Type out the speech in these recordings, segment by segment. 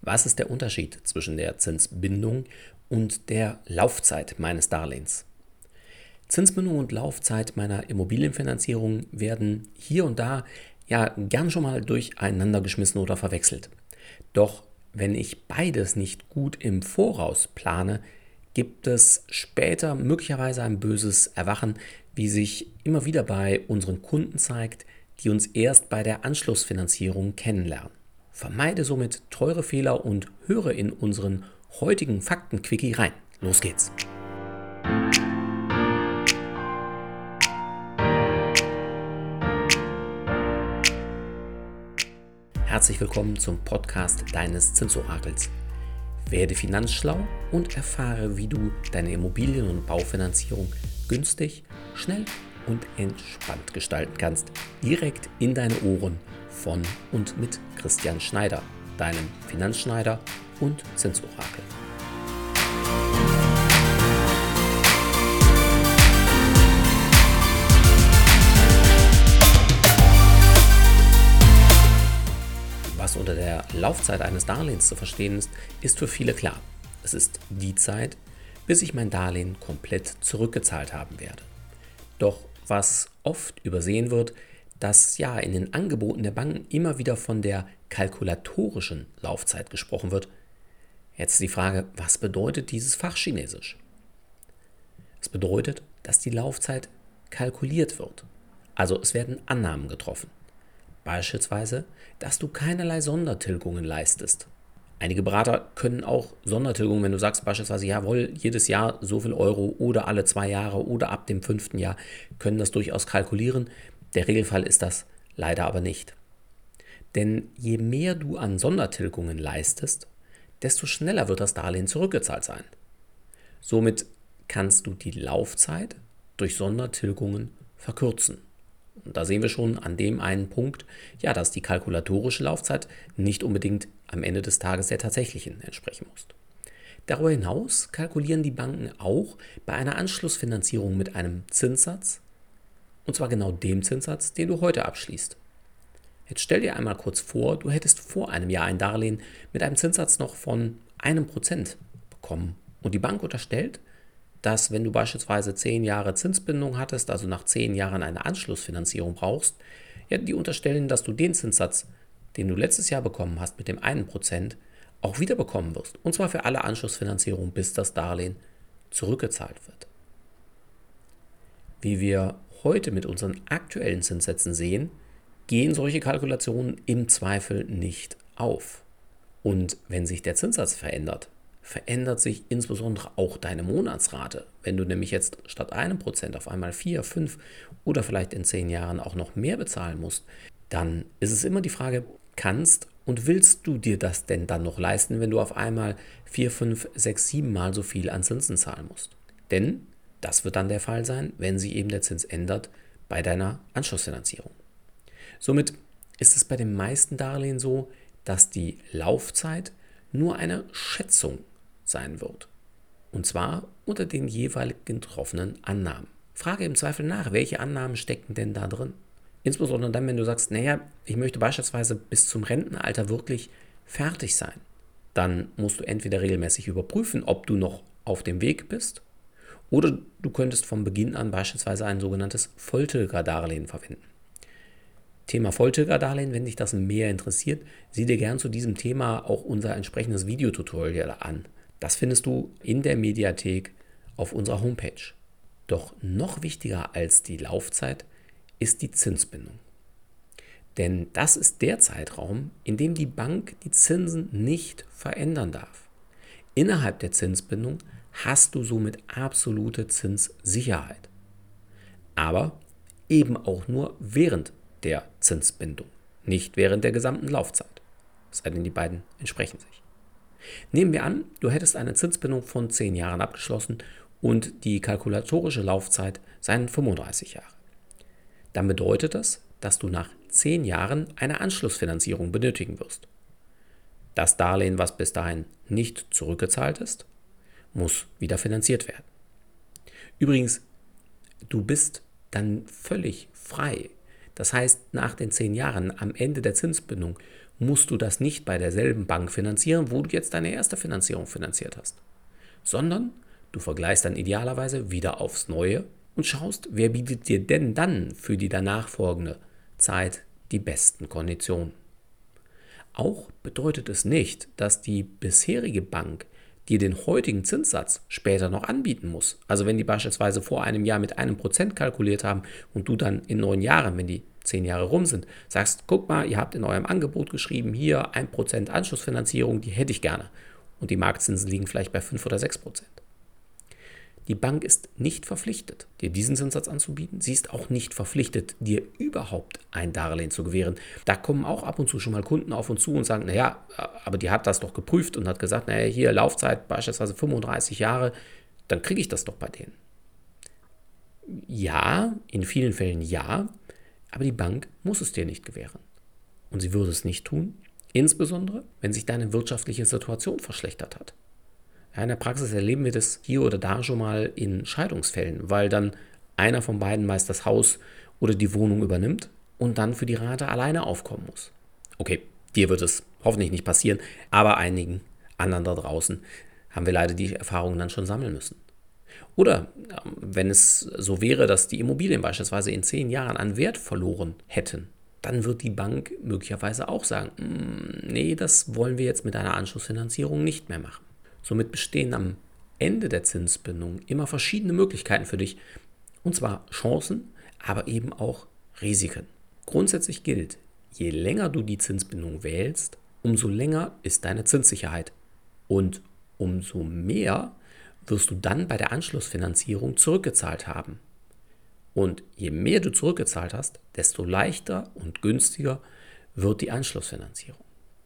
Was ist der Unterschied zwischen der Zinsbindung und der Laufzeit meines Darlehens? Zinsbindung und Laufzeit meiner Immobilienfinanzierung werden hier und da ja gern schon mal durcheinander geschmissen oder verwechselt. Doch wenn ich beides nicht gut im Voraus plane, gibt es später möglicherweise ein böses Erwachen, wie sich immer wieder bei unseren Kunden zeigt, die uns erst bei der Anschlussfinanzierung kennenlernen. Vermeide somit teure Fehler und höre in unseren heutigen Fakten-Quickie rein. Los geht's! Herzlich willkommen zum Podcast deines Zinsorakels. Werde finanzschlau und erfahre, wie du deine Immobilien- und Baufinanzierung günstig, schnell und entspannt gestalten kannst. Direkt in deine Ohren von und mit Christian Schneider, deinem Finanzschneider und Zinsorakel. Was unter der Laufzeit eines Darlehens zu verstehen ist, ist für viele klar. Es ist die Zeit, bis ich mein Darlehen komplett zurückgezahlt haben werde. Doch was oft übersehen wird, dass ja in den Angeboten der Banken immer wieder von der kalkulatorischen Laufzeit gesprochen wird. Jetzt die Frage, was bedeutet dieses Fachchinesisch? Es bedeutet, dass die Laufzeit kalkuliert wird. Also es werden Annahmen getroffen. Beispielsweise, dass du keinerlei Sondertilgungen leistest. Einige Berater können auch Sondertilgungen, wenn du sagst beispielsweise, jawohl, jedes Jahr so viel Euro oder alle 2 Jahre oder ab dem 5. Jahr, können das durchaus kalkulieren. Der Regelfall ist das leider aber nicht. Denn je mehr du an Sondertilgungen leistest, desto schneller wird das Darlehen zurückgezahlt sein. Somit kannst du die Laufzeit durch Sondertilgungen verkürzen. Und da sehen wir schon an dem einen Punkt, ja, dass die kalkulatorische Laufzeit nicht unbedingt am Ende des Tages der tatsächlichen entsprechen muss. Darüber hinaus kalkulieren die Banken auch bei einer Anschlussfinanzierung mit einem Zinssatz, und zwar genau dem Zinssatz, den du heute abschließt. Jetzt stell dir einmal kurz vor, du hättest vor einem Jahr ein Darlehen mit einem Zinssatz noch von 1% bekommen und die Bank unterstellt, dass wenn du beispielsweise 10 Jahre Zinsbindung hattest, also nach 10 Jahren eine Anschlussfinanzierung brauchst, ja, die unterstellen, dass du den Zinssatz, den du letztes Jahr bekommen hast mit dem 1%, auch wieder bekommen wirst. Und zwar für alle Anschlussfinanzierungen, bis das Darlehen zurückgezahlt wird. Wie wir heute mit unseren aktuellen Zinssätzen sehen, gehen solche Kalkulationen im Zweifel nicht auf. Und wenn sich der Zinssatz verändert sich insbesondere auch deine Monatsrate. Wenn du nämlich jetzt statt 1% auf einmal 4, 5 oder vielleicht in 10 Jahren auch noch mehr bezahlen musst, dann ist es immer die Frage, kannst und willst du dir das denn dann noch leisten, wenn du auf einmal 4, 5, 6, 7 Mal so viel an Zinsen zahlen musst? Denn das wird dann der Fall sein, wenn sich eben der Zins ändert bei deiner Anschlussfinanzierung. Somit ist es bei den meisten Darlehen so, dass die Laufzeit nur eine Schätzung sein wird. Und zwar unter den jeweiligen getroffenen Annahmen. Frage im Zweifel nach, welche Annahmen stecken denn da drin? Insbesondere dann, wenn du sagst, naja, ich möchte beispielsweise bis zum Rentenalter wirklich fertig sein. Dann musst du entweder regelmäßig überprüfen, ob du noch auf dem Weg bist, oder du könntest von Beginn an beispielsweise ein sogenanntes Volltilgerdarlehen verwenden. Thema Volltilgerdarlehen, wenn dich das mehr interessiert, sieh dir gern zu diesem Thema auch unser entsprechendes Videotutorial an. Das findest du in der Mediathek auf unserer Homepage. Doch noch wichtiger als die Laufzeit ist die Zinsbindung. Denn das ist der Zeitraum, in dem die Bank die Zinsen nicht verändern darf. Innerhalb der Zinsbindung hast du somit absolute Zinssicherheit. Aber eben auch nur während der Zinsbindung, nicht während der gesamten Laufzeit. Es sei denn, die beiden entsprechen sich. Nehmen wir an, du hättest eine Zinsbindung von 10 Jahren abgeschlossen und die kalkulatorische Laufzeit seien 35 Jahre. Dann bedeutet das, dass du nach 10 Jahren eine Anschlussfinanzierung benötigen wirst. Das Darlehen, was bis dahin nicht zurückgezahlt ist, muss wieder finanziert werden. Übrigens, du bist dann völlig frei. Das heißt, nach den 10 Jahren, am Ende der Zinsbindung, musst du das nicht bei derselben Bank finanzieren, wo du jetzt deine erste Finanzierung finanziert hast, sondern du vergleichst dann idealerweise wieder aufs Neue und schaust, wer bietet dir denn dann für die danach folgende Zeit die besten Konditionen. Auch bedeutet es nicht, dass die bisherige Bank dir den heutigen Zinssatz später noch anbieten muss. Also wenn die beispielsweise vor einem Jahr mit 1% kalkuliert haben und du dann in 9 Jahren, wenn die 10 Jahre rum sind, sagst, guck mal, ihr habt in eurem Angebot geschrieben, hier 1% Anschlussfinanzierung, die hätte ich gerne. Und die Marktzinsen liegen vielleicht bei 5 oder 6%. Die Bank ist nicht verpflichtet, dir diesen Zinssatz anzubieten. Sie ist auch nicht verpflichtet, dir überhaupt ein Darlehen zu gewähren. Da kommen auch ab und zu schon mal Kunden auf uns zu und sagen, naja, aber die hat das doch geprüft und hat gesagt, naja, hier Laufzeit beispielsweise 35 Jahre, dann kriege ich das doch bei denen. Ja, in vielen Fällen ja, aber die Bank muss es dir nicht gewähren. Und sie würde es nicht tun, insbesondere, wenn sich deine wirtschaftliche Situation verschlechtert hat. Ja, in der Praxis erleben wir das hier oder da schon mal in Scheidungsfällen, weil dann einer von beiden meist das Haus oder die Wohnung übernimmt und dann für die Rate alleine aufkommen muss. Okay, dir wird es hoffentlich nicht passieren, aber einigen anderen da draußen haben wir leider die Erfahrungen dann schon sammeln müssen. Oder wenn es so wäre, dass die Immobilien beispielsweise in 10 Jahren an Wert verloren hätten, dann wird die Bank möglicherweise auch sagen, nee, das wollen wir jetzt mit einer Anschlussfinanzierung nicht mehr machen. Somit bestehen am Ende der Zinsbindung immer verschiedene Möglichkeiten für dich, und zwar Chancen, aber eben auch Risiken. Grundsätzlich gilt, je länger du die Zinsbindung wählst, umso länger ist deine Zinssicherheit und umso mehr wirst du dann bei der Anschlussfinanzierung zurückgezahlt haben. Und je mehr du zurückgezahlt hast, desto leichter und günstiger wird die Anschlussfinanzierung.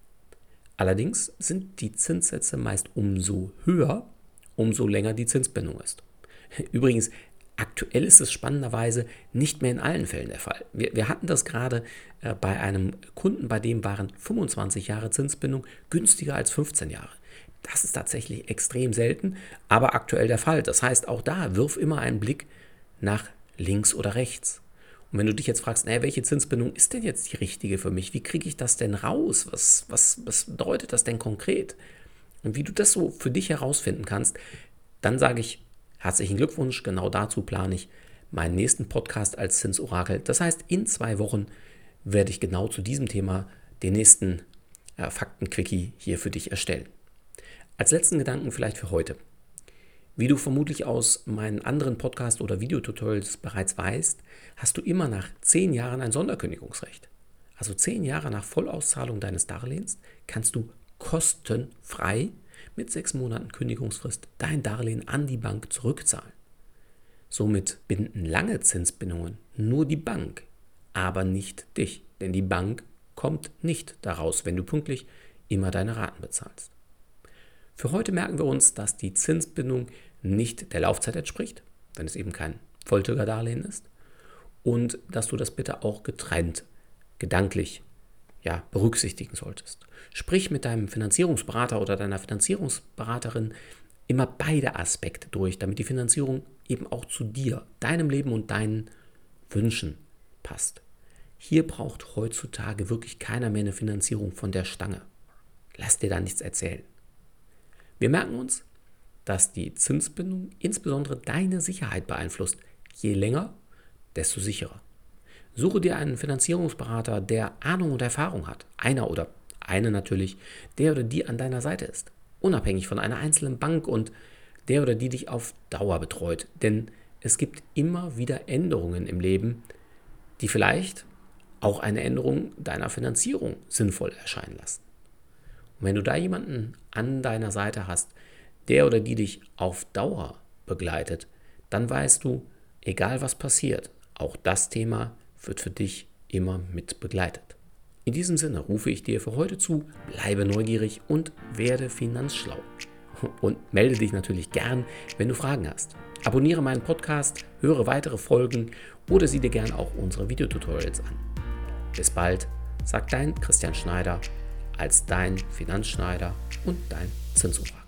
Allerdings sind die Zinssätze meist umso höher, umso länger die Zinsbindung ist. Übrigens, aktuell ist es spannenderweise nicht mehr in allen Fällen der Fall. Wir hatten das gerade bei einem Kunden, bei dem waren 25 Jahre Zinsbindung günstiger als 15 Jahre. Das ist tatsächlich extrem selten, aber aktuell der Fall. Das heißt, auch da wirf immer einen Blick nach links oder rechts. Und wenn du dich jetzt fragst, welche Zinsbindung ist denn jetzt die richtige für mich? Wie kriege ich das denn raus? Was bedeutet das denn konkret? Und wie du das so für dich herausfinden kannst, dann sage ich herzlichen Glückwunsch. Genau dazu plane ich meinen nächsten Podcast als Zinsorakel. Das heißt, in 2 Wochen werde ich genau zu diesem Thema den nächsten Fakten-Quickie hier für dich erstellen. Als letzten Gedanken vielleicht für heute. Wie du vermutlich aus meinen anderen Podcast- oder Videotutorials bereits weißt, hast du immer nach 10 Jahren ein Sonderkündigungsrecht. Also 10 Jahre nach Vollauszahlung deines Darlehens kannst du kostenfrei mit 6 Monaten Kündigungsfrist dein Darlehen an die Bank zurückzahlen. Somit binden lange Zinsbindungen nur die Bank, aber nicht dich. Denn die Bank kommt nicht daraus, wenn du pünktlich immer deine Raten bezahlst. Für heute merken wir uns, dass die Zinsbindung nicht der Laufzeit entspricht, wenn es eben kein Volltilgerdarlehen ist, und dass du das bitte auch getrennt, gedanklich berücksichtigen solltest. Sprich mit deinem Finanzierungsberater oder deiner Finanzierungsberaterin immer beide Aspekte durch, damit die Finanzierung eben auch zu dir, deinem Leben und deinen Wünschen passt. Hier braucht heutzutage wirklich keiner mehr eine Finanzierung von der Stange. Lass dir da nichts erzählen. Wir merken uns, dass die Zinsbindung insbesondere deine Sicherheit beeinflusst. Je länger, desto sicherer. Suche dir einen Finanzierungsberater, der Ahnung und Erfahrung hat. Einer oder eine natürlich, der oder die an deiner Seite ist. Unabhängig von einer einzelnen Bank und der oder die dich auf Dauer betreut. Denn es gibt immer wieder Änderungen im Leben, die vielleicht auch eine Änderung deiner Finanzierung sinnvoll erscheinen lassen. Und wenn du da jemanden an deiner Seite hast, der oder die dich auf Dauer begleitet, dann weißt du, egal was passiert, auch das Thema wird für dich immer mit begleitet. In diesem Sinne rufe ich dir für heute zu, bleibe neugierig und werde finanzschlau. Und melde dich natürlich gern, wenn du Fragen hast. Abonniere meinen Podcast, höre weitere Folgen oder sieh dir gern auch unsere Videotutorials an. Bis bald, sagt dein Christian Schneider als dein Finanzschneider und dein Zinsorakel.